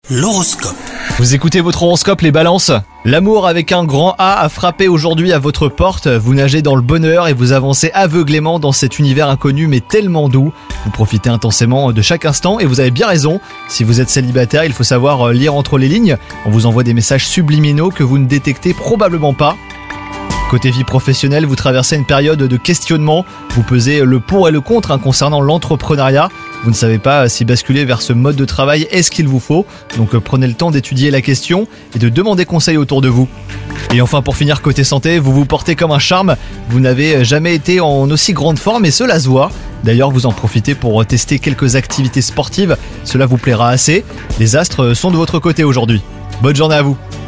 L'horoscope. Vous écoutez votre horoscope les balances. L'amour avec un grand A frappé aujourd'hui à votre porte. Vous nagez dans le bonheur et vous avancez aveuglément dans cet univers inconnu mais tellement doux. Vous profitez intensément de chaque instant et vous avez bien raison. Si vous êtes célibataire, il faut savoir lire entre les lignes. On vous envoie des messages subliminaux que vous ne détectez probablement pas. Côté vie professionnelle, vous traversez une période de questionnement. Vous pesez le pour et le contre concernant l'entrepreneuriat. Vous ne savez pas si basculer vers ce mode de travail est ce qu'il vous faut. Donc prenez le temps d'étudier la question et de demander conseil autour de vous. Et enfin pour finir côté santé, vous vous portez comme un charme. Vous n'avez jamais été en aussi grande forme et cela se voit. D'ailleurs vous en profitez pour tester quelques activités sportives. Cela vous plaira assez. Les astres sont de votre côté aujourd'hui. Bonne journée à vous.